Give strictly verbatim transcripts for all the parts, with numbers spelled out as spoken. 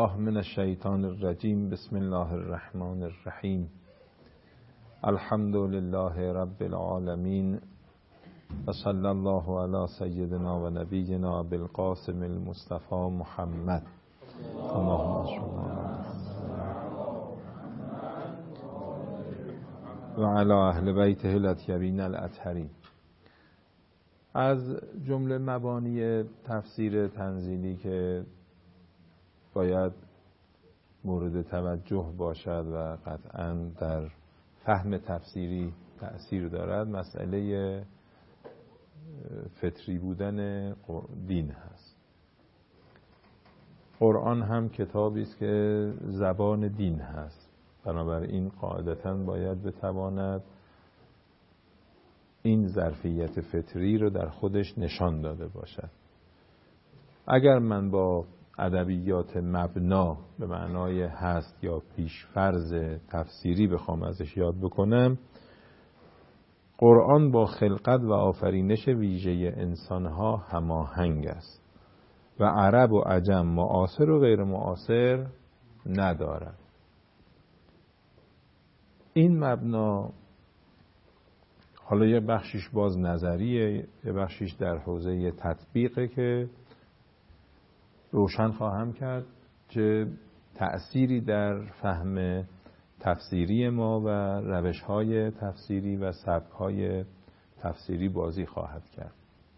بالله من الشیطان الرجیم. بسم الله الرحمن الرحیم. الحمد لله رب العالمین و صلی الله علی سیدنا و نبینا بالقاسم المصطفى محمد. اللهم صل و علی اهل بیته الاطیبین الاطهرین. از جمله مبانی تفسیر تنزیلی که باید مورد توجه باشد و قطعاً در فهم تفسیری تأثیر دارد مسئله فطری بودن دین هست. قرآن هم کتابی است که زبان دین هست، بنابراین قاعدتاً باید بتواند این ظرفیت فطری رو در خودش نشان داده باشد. اگر من با ادبیات مبنا به معنای هست یا پیشفرض تفسیری بخوام ازش یاد بکنم، قرآن با خلقت و آفرینش ویژه انسانها هماهنگ است و عرب و عجم، معاصر و غیر معاصر ندارد. این مبنا حالا یه بخشیش باز نظریه، یه بخشیش در حوزه تطبیقه که روشن خواهم کرد چه تأثیری در فهم تفسیری ما و روش‌های تفسیری و سبک‌های تفسیری بازی خواهد کرد.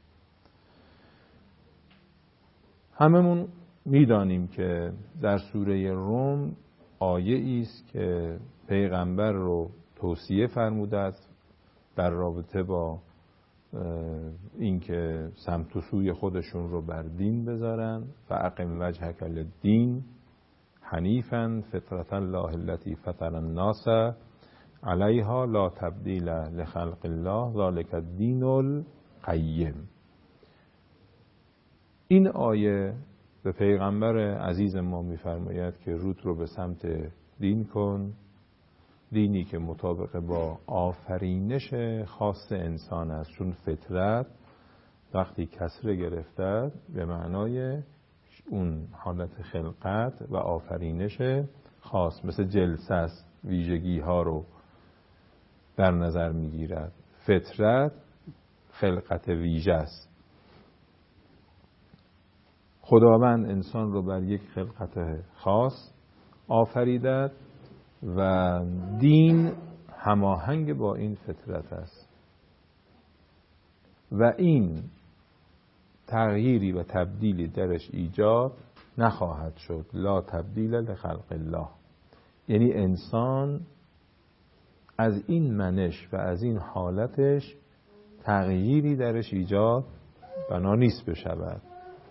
هممون می‌دانیم که در سوره روم آیه‌ای است که پیغمبر رو توصیه فرموده است در رابطه با اینکه سمت و سوی خودشون رو بر دین بذارن. فاقم وجهک للدین حنیفا فطرة الله التي فطر الناس علیها لا تبدیل لخلق الله ذلک الدین القیم. این آیه به پیغمبر عزیز ما می‌فرماید که رود رو به سمت دین کن، دینی که مطابق با آفرینش خاص انسان است، چون فطرت وقتی کسره گرفته به معنای اون حالت خلقت و آفرینش خاص مثل جلسه است، ویژگی ها رو در نظر میگیرد. فطرت خلقت ویژه است. خداوند انسان رو بر یک خلقت خاص آفریده و دین هماهنگ با این فطرت است و این تغییری و تبدیلی درش ایجاد نخواهد شد. لا تبدیل لخلق الله، یعنی انسان از این منش و از این حالتش تغییری درش ایجاد بنا نیست بشود.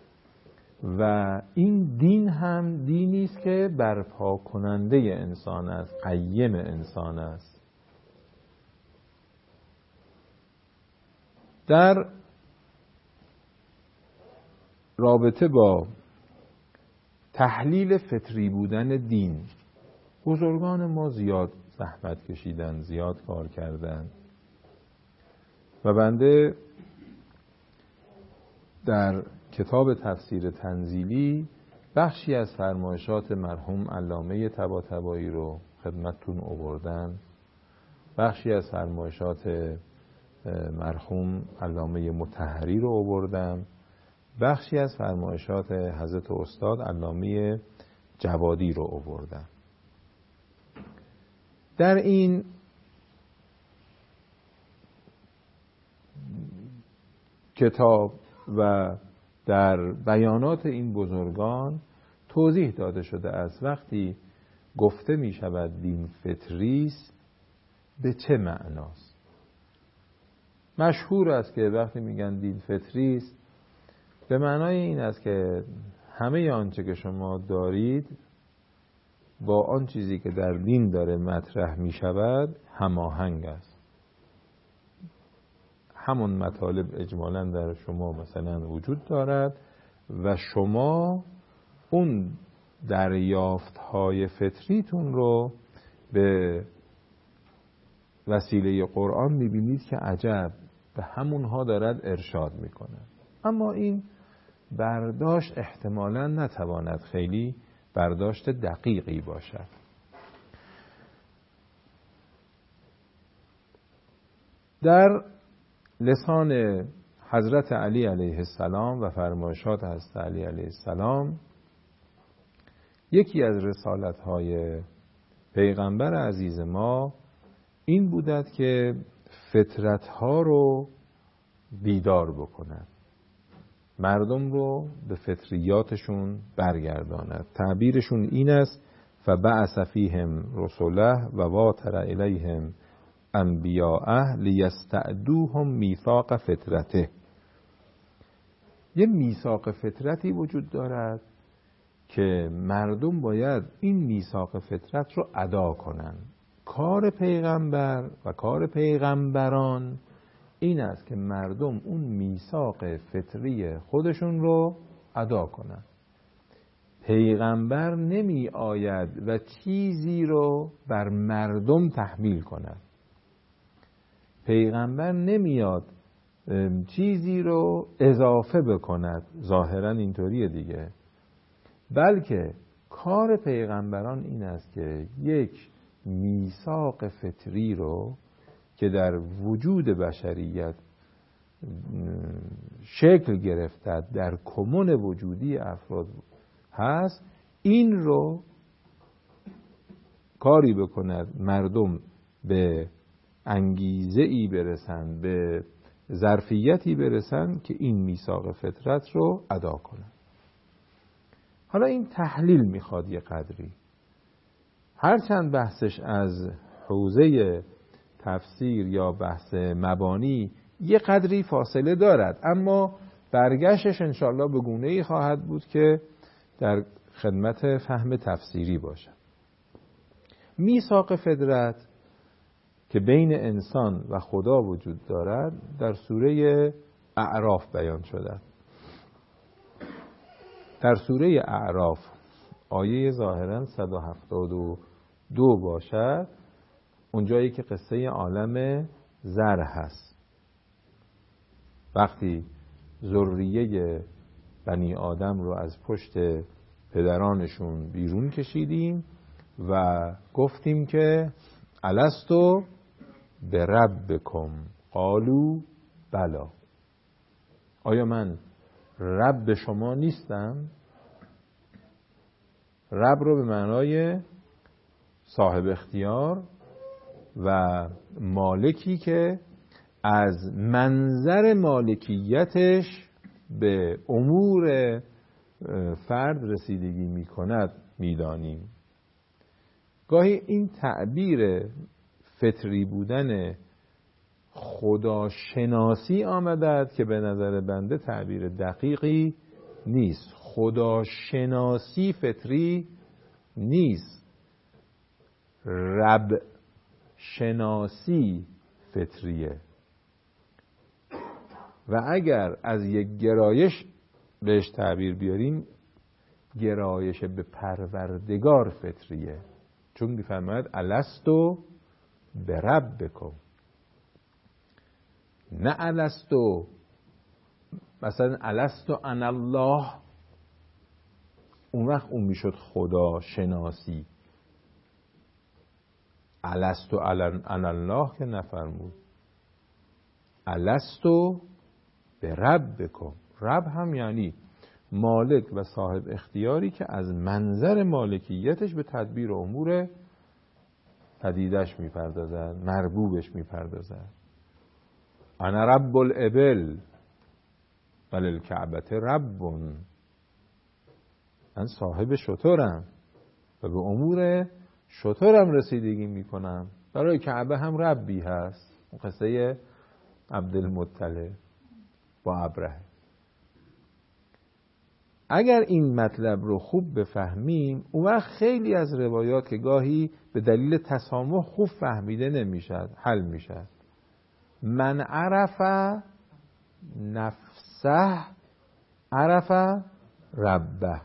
و این دین هم دینی است که برپا کننده انسان است، قیم انسان است. در رابطه با تحلیل فطری بودن دین بزرگان ما زیاد زحمت کشیدن، زیاد کار کردن و بنده در کتاب تفسیر تنزیلی بخشی از فرمایشات مرحوم علامه طباطبایی رو خدمتتون آوردم، بخشی از فرمایشات مرحوم علامه مطهری رو آوردم، بخشی از فرمایشات حضرت استاد علامه جوادی رو آوردم. در این کتاب و در بیانات این بزرگان توضیح داده شده است وقتی گفته می شود دین فطری است به چه معناست. مشهور است که وقتی میگن دین فطری است به معنای این است که همه آنچه که شما دارید با آن چیزی که در دین داره مطرح می شود هماهنگ است. همون مطالب اجمالاً در شما مثلا وجود دارد و شما اون دریافت‌های فطریتون رو به وسیله قرآن می‌بینید که عجب به همونها دارد ارشاد می‌کنه. اما این برداشت احتمالاً نتواند خیلی برداشت دقیقی باشد. در لسان حضرت علی علیه السلام و فرمایشات حضرت علی علیه السلام یکی از رسالت‌های پیغمبر عزیز ما این بودد که فطرت‌ها رو بیدار بکند، مردم رو به فطریاتشون برگرداند. تعبیرشون این است: فبعث فیهم رسوله و واتر الیهم انبیاءه لیستعدوهم میثاق فطرته. یه میثاق فطرتی وجود دارد که مردم باید این میثاق فطرت رو ادا کنند. کار پیغمبر و کار پیغمبران این است که مردم اون میثاق فطری خودشون رو ادا کنند. پیغمبر نمی آید و چیزی رو بر مردم تحمیل کند. پیغمبر نمیاد چیزی رو اضافه بکند، ظاهرا اینطوریه دیگه، بلکه کار پیغمبران این است که یک میثاق فطری رو که در وجود بشریت شکل گرفته در کمون وجودی افراد هست، این رو کاری بکند مردم به انگیزه ای برسند، به ظرفیتی برسند که این میثاق فطرت رو ادا کنند. حالا این تحلیل میخواد یه قدری، هرچند بحثش از حوزه تفسیر یا بحث مبانی یه قدری فاصله دارد، اما برگشتش انشاءالله به گونه‌ای خواهد بود که در خدمت فهم تفسیری باشد. میثاق فطرت که بین انسان و خدا وجود دارد در سوره اعراف بیان شده. در سوره اعراف آیه ظاهراً صد و هفتاد و دو باشد، اونجایی که قصه عالم زر هست. وقتی ذریه بنی آدم رو از پشت پدرانشون بیرون کشیدیم و گفتیم که الستو بربکم قالوا بلا، آیا من رب شما نیستم؟ رب رو به معنای صاحب اختیار و مالکی که از منظر مالکیتش به امور فرد رسیدگی می کند می دانیم. گاهی این تعبیر فطری بودن خداشناسی آمدد که به نظر بنده تعبیر دقیقی نیست. خداشناسی فطری نیست، رب شناسی فطریه. و اگر از یک گرایش بهش تعبیر بیاریم، گرایش به پروردگار فطریه، چون میفرماید الستو بربکم، نه الستو مثلا الستو انا الله، اون وقت اون میشد خدا شناسی. الستو انا الله که نفرمود، الستو بربکم. رب هم یعنی مالک و صاحب اختیاری که از منظر مالکیتش به تدبیر امور پدیدش میپردازد، مربوبش میپردازد. انا رب الابل وللکعبة رب، من صاحب شترم و به امور شترم رسیدگی میکنم. برای کعبه هم ربی هست، قصه عبدالمطلب با ابرهه. اگر این مطلب رو خوب بفهمیم، اون وقت خیلی از روایات که گاهی به دلیل تسامح خوب فهمیده نمیشد حل میشد. من عرف نفسه عرف ربه،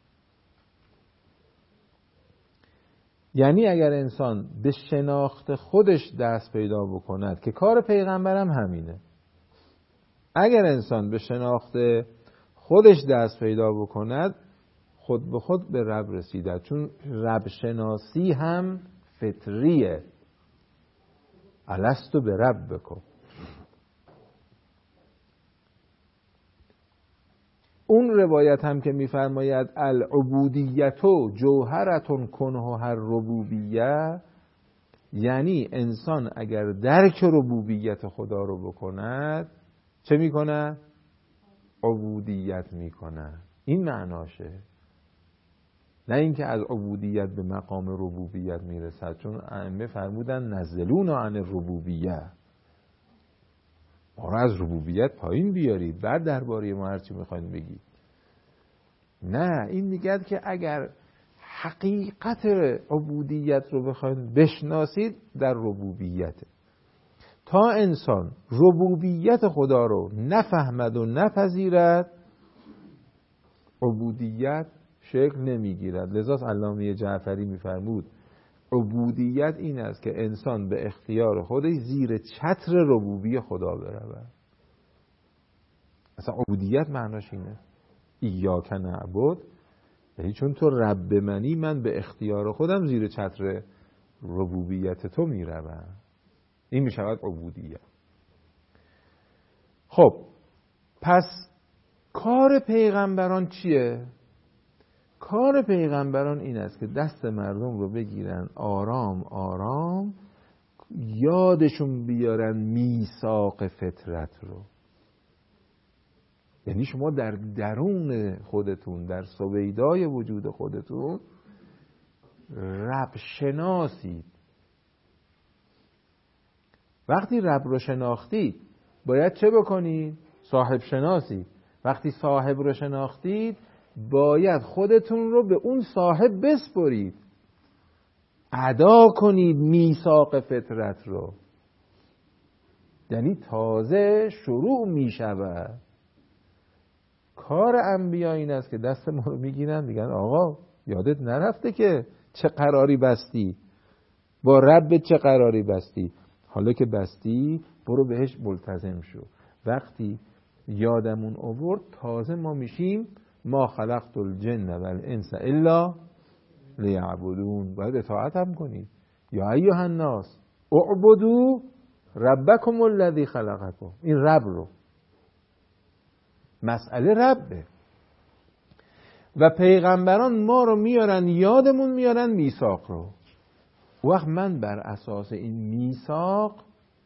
یعنی اگر انسان به شناخت خودش دست پیدا بکند، که کار پیغمبرم همینه، اگر انسان به شناخت خودش دست پیدا بکند، خود به خود به رب رسیدن، چون رب شناسی هم فطریه. الستو به رب بکن. اون روایت هم که میفرماید العبودیتو جوهرتون کنه هر ربوبیه، یعنی انسان اگر درک ربوبیت خدا رو بکند چه میکنه؟ عبودیت میکنه. این معناشه، نه اینکه از عبودیت به مقام ربوبیت میرسد، چون ائمه فرمودن نزلون عن الربوبیه، ما رو از ربوبیت پایین بیارید بعد درباره ما هرچی میخواین بگید. نه، این میگه که اگر حقیقت عبودیت رو بخواید بشناسید در ربوبیت. تا انسان ربوبیت خدا رو نفهمد و نپذیرد عبودیت شکل نمیگیرد. لذا علامه جعفری میفرمود عبودیت این است که انسان به اختیار خودش زیر چتر ربوبی خدا برود. اصلا عبودیت معناش اینه، ایاک نعبد، یعنی چون تو رب منی من به اختیار خودم زیر چتر ربوبیت تو میروم. این میشود عبودیت. خب پس کار پیغمبران چیه؟ کار پیغمبران این است که دست مردم رو بگیرن آرام آرام یادشون بیارن میثاق فطرت رو. یعنی شما در درون خودتون، در سویدای وجود خودتون رب شناسید. وقتی رب رو شناختید باید چه بکنید؟ صاحب شناسید. وقتی صاحب رو شناختید باید خودتون رو به اون صاحب بسپرید، ادا کنید میثاق فطرت رو. یعنی تازه شروع می شود. کار انبیا این است که دست ما رو میگیرن میگن آقا یادت نرفته که چه قراری بستی، با رب چه قراری بستی، حالا که بستی برو بهش ملتزم شو. وقتی یادمون آورد تازه ما میشیم ما خلقت الجن و الانس الا لیعبدون. باید اطاعت هم کنید. یا ایها الناس اعبدوا ربکم الذی خلقکم. این رب رو، مسئله ربه. و پیغمبران ما رو میارن یادمون میارن میثاق رو. وقت من بر اساس این میثاق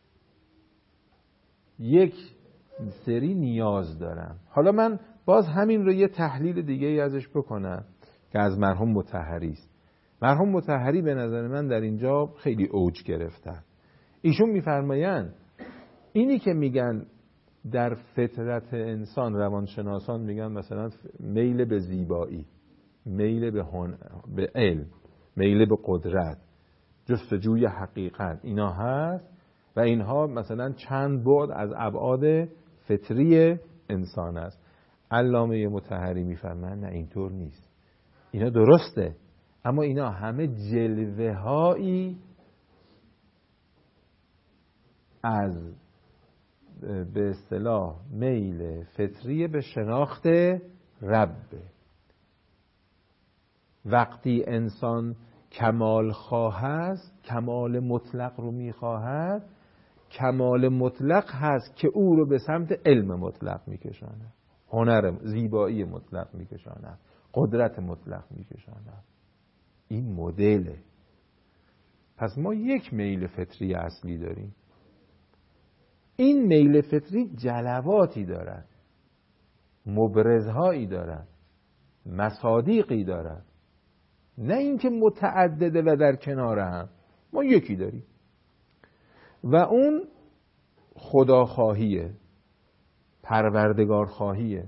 یک سری نیاز دارم. حالا من باز همین رو یه تحلیل دیگه ای ازش بکنم که از مرحوم مطهری است. مرحوم مطهری به نظر من در اینجا خیلی اوج گرفتن. ایشون میفرمایند اینی که میگن در فطرت انسان، روانشناسان میگن مثلا میل به زیبایی، میل به هن... به علم، میل به قدرت، جستجوی حقیقت، اینا هست و اینها مثلا چند بعد از ابعاد فطری انسان است. علامه مطهری میفرمایند نه اینطور نیست، اینا درسته اما اینا همه جلوه هایی از به اصطلاح میل فطری به شناخت رب. وقتی انسان کمال خواهد، کمال مطلق رو میخواهد، کمال مطلق هست که او رو به سمت علم مطلق میکشاند، هنر زیبایی مطلق میکشاند، قدرت مطلق میکشاند. این مدله. پس ما یک میل فطری اصلی داریم. این میل فطری جلواتی دارد، مبرزهایی دارد، مصادیقی دارد، نه اینکه متعدده و در کنار هم. ما یکی داریم و اون خداخواهیه، پروردگار خواهیه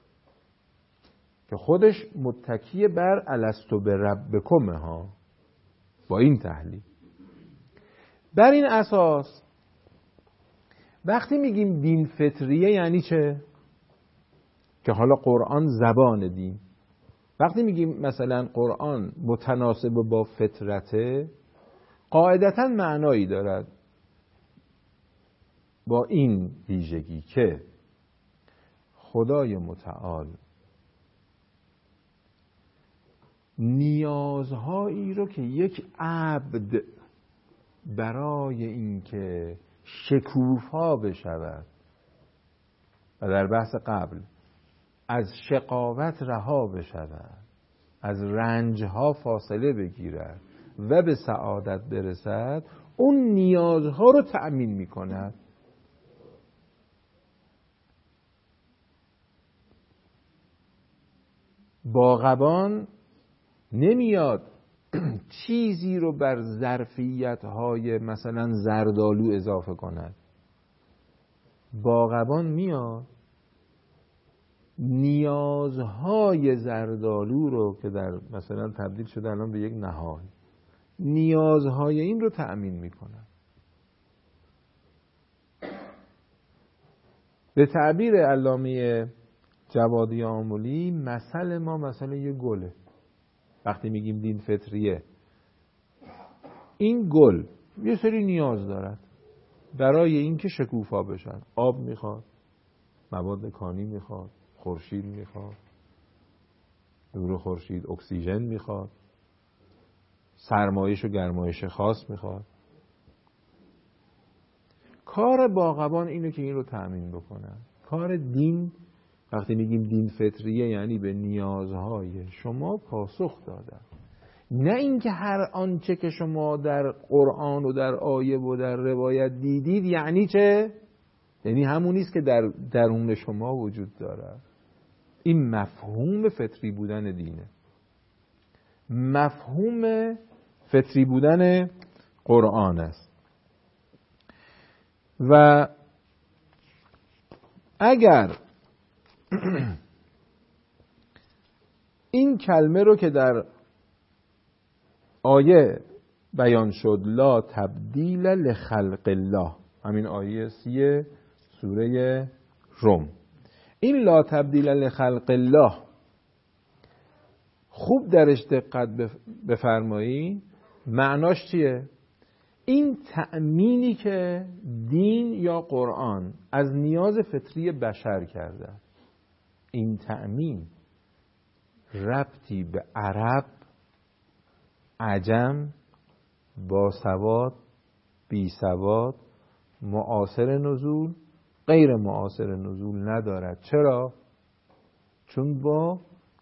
که خودش متکی بر الستو به ربکم ها. با این تحلیل، بر این اساس وقتی میگیم دین فطریه یعنی چه؟ که حالا قرآن زبان دین. وقتی میگیم مثلا قرآن متناسب با فطرته، قاعدتاً معنایی دارد با این ویژگی که خدای متعال نیازهایی رو که یک عبد برای اینکه شکوفا بشود و در بحث قبل از شقاوت رها بشود، از رنجها فاصله بگیرد و به سعادت برسد، اون نیازها رو تأمین می کند. باغبان نمیاد چیزی رو بر ظرفیت‌های مثلا زردآلو اضافه کند. باغبان میاد نیازهای زردآلو رو که در مثلا تبدیل شده الان به یک نهال، نیازهای این رو تأمین میکنه. به تعبیر علامه جوادی آملی، مثل ما مثل یه گله. وقتی میگیم دین فطریه، این گل یه سری نیاز دارد برای اینکه شکوفا بشن. آب میخواد، مواد کانی میخواد، خورشید میخواد، نور خورشید، اکسیژن میخواد، سرمایش و گرمایش خاص میخواد. کار باغبان اینه که این رو تأمین بکنه. کار دین، وقتی میگیم دین فطریه، یعنی به نیازهای شما پاسخ دادن، نه اینکه هر آنچه که شما در قرآن و در آیه و در روایت دیدید یعنی چه؟ یعنی همونی است که در درون شما وجود داره. این مفهوم فطری بودن دینه، مفهوم فطری بودن قرآن است. و اگر این کلمه رو که در آیه بیان شد، لا تبدیل لخلق الله، همین آیه سی سوره روم، این لا تبدیل لخلق الله خوب درش دقت بفرمایید. معناش چیه؟ این تأمینی که دین یا قرآن از نیاز فطری بشر کرده، این تأمین ربطی به عرب، عجم، باسواد، بی سواد، معاصر نزول، غیر معاصر نزول ندارد. چرا؟ چون با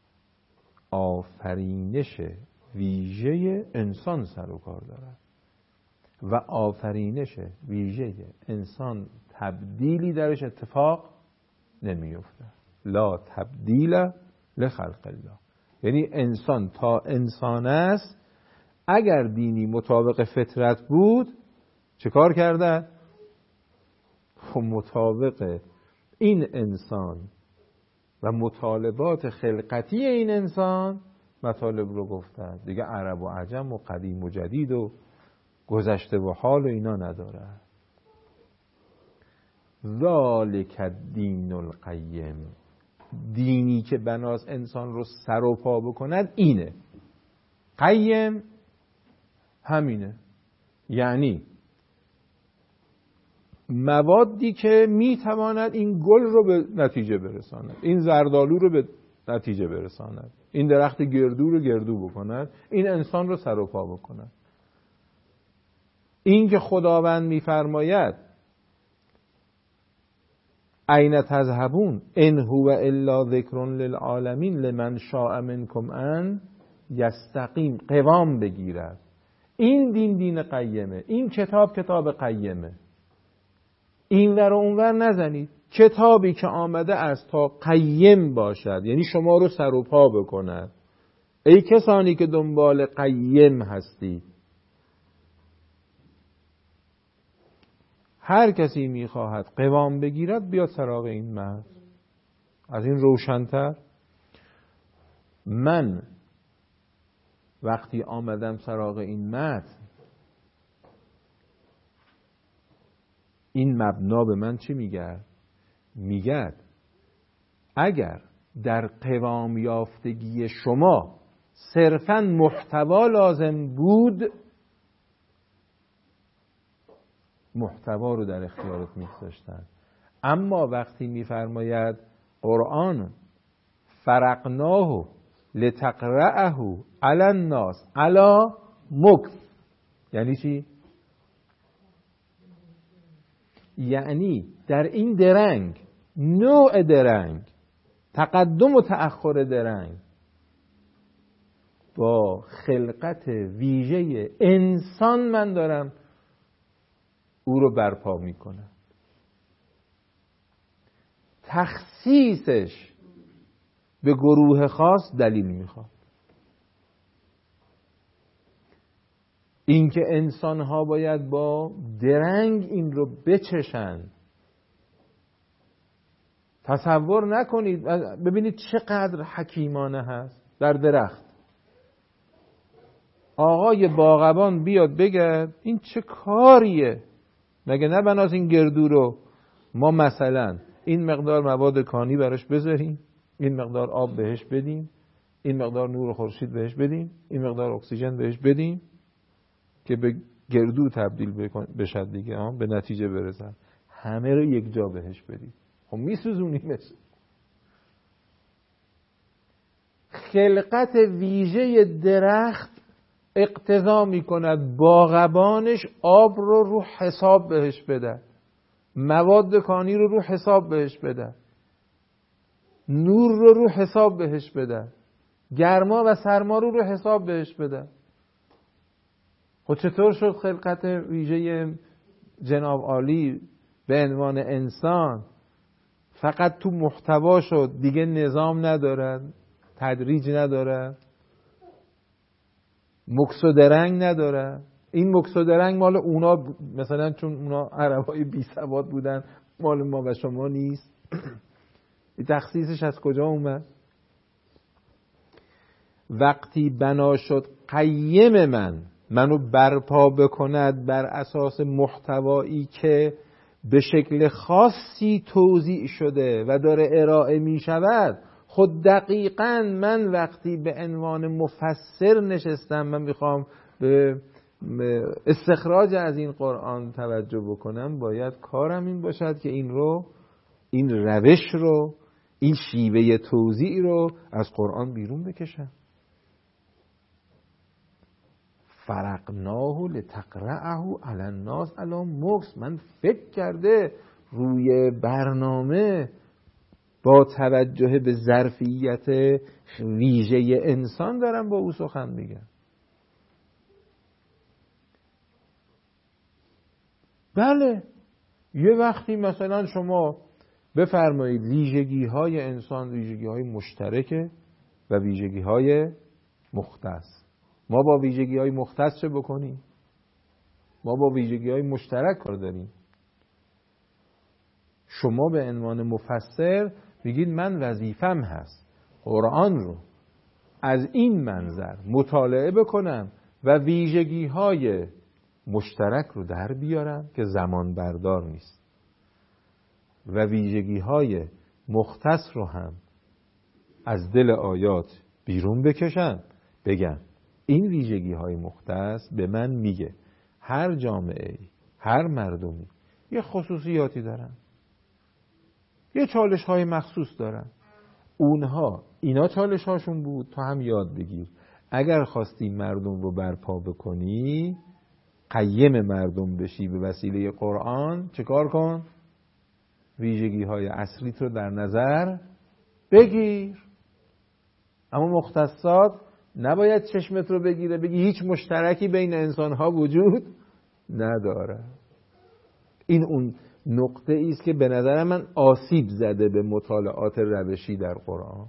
آفرینش ویژه انسان سر و کار دارد و آفرینش ویژه انسان تبدیلی درش اتفاق نمیفته. لا تبدیل لخلق الله، یعنی انسان تا انسان است. اگر دینی مطابق فطرت بود چه کار کردن؟ خب مطابق این انسان و مطالبات خلقتی این انسان مطالب رو گفتن دیگه. عرب و عجم و قدیم و جدید و گذشته و حال و اینا نداره. ذالک الدین القیم، دینی که بناست انسان رو سر و پا بکند اینه. قیم همینه، یعنی موادی که میتواند این گل رو به نتیجه برساند، این زردالو رو به نتیجه برساند، این درخت گردو رو گردو بکند، این انسان رو سر و پا بکند. این که خداوند میفرماید این تذهبون ان هو الا ذکر للعالمین لمن شاء منکم ان یستقیم، قوام بگیرد. این دین دین قیمه، این کتاب کتاب قیمه. این ور و اون ور نزنید. کتابی که آمده است تا قیم باشد، یعنی شما رو سر و پا بکند. ای کسانی که دنبال قیم هستید، هر کسی میخواهد قوام بگیرد بیاد سراغ این مرد. از این روشن‌تر من وقتی آمدم سراغ این متن، این مبنا به من چی میگه؟ میگه اگر در قوام یافتگی شما صرفاً محتوا لازم بود، محتوا رو در اختیارت میگذاشتن. اما وقتی میفرماید قرآن فرقناه لتقرأه علی الناس علی مکث. یعنی چی؟ یعنی در این درنگ، نوع درنگ، تقدم و تأخر درنگ با خلقت ویژه انسان من دارم او رو برپا میکنم. تخصیصش به گروه خاص دلیل میخواد. اینکه انسان‌ها باید با درنگ این رو بچشن. تصور نکنید، ببینید چقدر حکیمانه هست. در درخت آقای باغبان بیاد بگه این چه کاریه، مگه نه بناس این گردو رو ما مثلا این مقدار مواد کانی براش بذاریم، این مقدار آب بهش بدیم، این مقدار نور خورشید بهش بدیم، این مقدار اکسیژن بهش بدیم که به گردو تبدیل بشد دیگه، ها به نتیجه برسن. همه رو یک جا بهش بدیم، خب میسوزونیمش. خلقت ویژه درخت اقتضا میکند باغبانش آب رو رو حساب بهش بده، مواد کانی رو رو حساب بهش بده، نور رو رو حساب بهش بده، گرما و سرما رو رو حساب بهش بده. خب چطور شد خلقت ویژه جناب عالی به عنوان انسان فقط تو محتوا شد، دیگه نظام ندارد، تدریج نداره، مکس و درنگ نداره؟ این مکس و درنگ مال اونا، مثلا چون اونا عربای بی سواد بودن، مال ما و شما نیست. این تخصیصش از کجا اومد؟ وقتی بنا شد قیم من منو برپا بکند بر اساس محتوایی که به شکل خاصی توزیع شده و داره ارائه می شود، خود دقیقاً من وقتی به عنوان مفسر نشستم، من میخوام به استخراج از این قرآن توجه بکنم، باید کارم این باشد که این رو، این روش رو، این شیوه توزیع رو از قرآن بیرون بکشم. فرقناه لتقرأه علی الناس علی مکث. من فکر کرده روی برنامه با توجه به ظرفیت ویژه انسان دارم با او سخن میگم. بله، یه وقتی مثلا شما بفرمایید ویژگی های انسان ویژگی های مشترکه و ویژگی های مختص. ما با ویژگی های مختص چه بکنیم؟ ما با ویژگی های مشترک کار داریم. شما به عنوان مفسر بگید من وظیفم هست قرآن رو از این منظر مطالعه بکنم و ویژگی های مشترک رو در بیارم که زمان بردار نیست و ویژگی های مختص رو هم از دل آیات بیرون بکشم، بگم این ویژگی های مختص به من میگه هر جامعه، هر مردمی یه خصوصیاتی دارن، یه چالش های مخصوص دارن. اونها اینا چالش هاشون بود، تو هم یاد بگیر. اگر خواستی مردم رو برپا بکنی، قیم مردم بشی به وسیله قرآن، چه کار کن؟ ویژگی های اصلیت رو در نظر بگیر. اما مختصات نباید چشمت رو بگیره بگی هیچ مشترکی بین انسان ها وجود نداره. این اون نقطه ای است که به نظر من آسیب زده به مطالعات روشی در قرآن.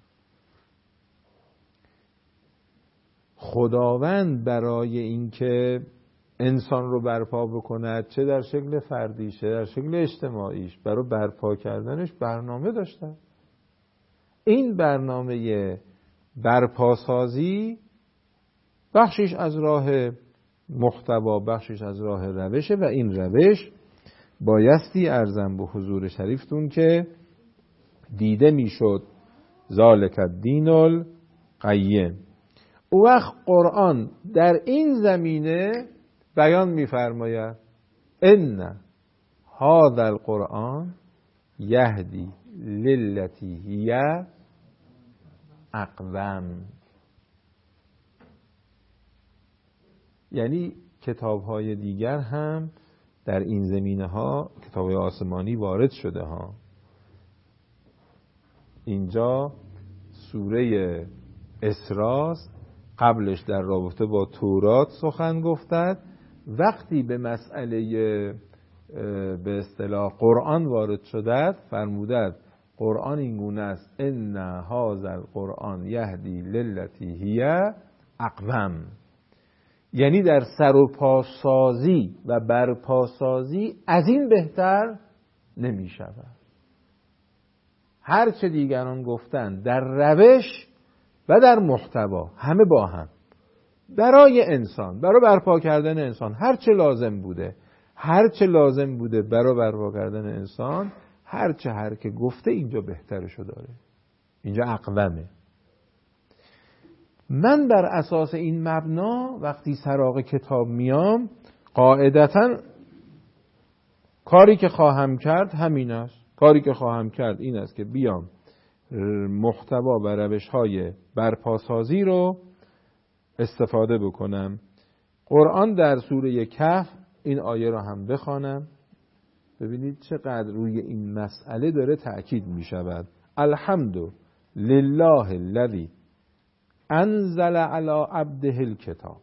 خداوند برای اینکه انسان رو برپا بکند، چه در شکل فردیش چه در شکل اجتماعیش، برای برپا کردنش برنامه داشته. این برنامه برپاسازی بخشش از راه محتوا، بخشش از راه روشه و این روش بایستی ارزم به حضور شریفتون که دیده میشد ذالک الدین القیم. او وقت قرآن در این زمینه بیان می‌فرماید ان هذا القرآن یهدی للتی هی اقوم. یعنی کتاب‌های دیگر هم در این زمینه‌ها، کتاب‌های آسمانی وارد شده ها. اینجا سوره اسراء قبلش در رابطه با تورات سخن گفتد، وقتی به مسئله به اصطلاح قرآن وارد شدد فرمودد قرآن این گونه است ان هذا القرآن یهدی للتی هی اقوم. یعنی در سر و پاسازی و برپاسازی از این بهتر نمی شود. هر چه دیگران گفتن در روش و در محتوا همه با هم برای انسان، برای برپا کردن انسان هر چه لازم بوده، هر چه لازم بوده برای برپا کردن انسان، هر چه هر که گفته اینجا بهترشو داره، اینجا اقومه. من بر اساس این مبنا وقتی سراغ کتاب میام، قاعدتاً کاری که خواهم کرد همین است. کاری که خواهم کرد این است که بیام محتوا و روش‌های برپاسازی رو استفاده بکنم. قرآن در سوره کهف این آیه رو هم بخوانم، ببینید چقدر روی این مسئله داره تأکید می شود. الحمد لله الذی انزل علی عبده الکتاب.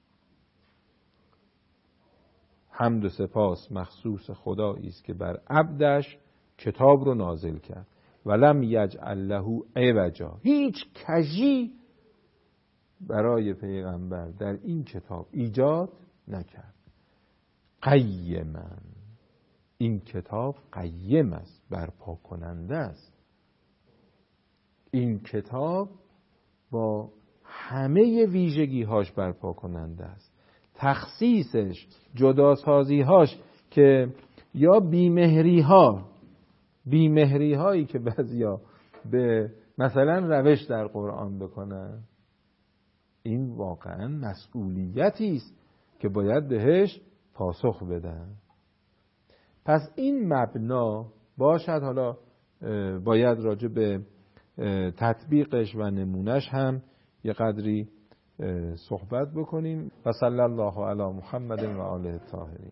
حمد و سپاس مخصوص خدایی است که بر عبدش کتاب رو نازل کرد. ولم یجعل له عوجا. هیچ کژی برای پیغمبر در این کتاب ایجاد نکرد. قیما. این کتاب قیم است، برپا کننده است. این کتاب با همه ویژگی هاش برپا کننده است. تخصیصش، جداسازی هاش که یا بیمهری ها بیمهری هایی که بعضیا به مثلا روش در قرآن بکنن، این واقعا مسئولیتی است که باید بهش پاسخ بدن. پس این مبنا باشد. حالا باید راجع به تطبیقش و نمونش هم یه قدری صحبت بکنیم. و صلی الله علی محمد و آله الطاهرین.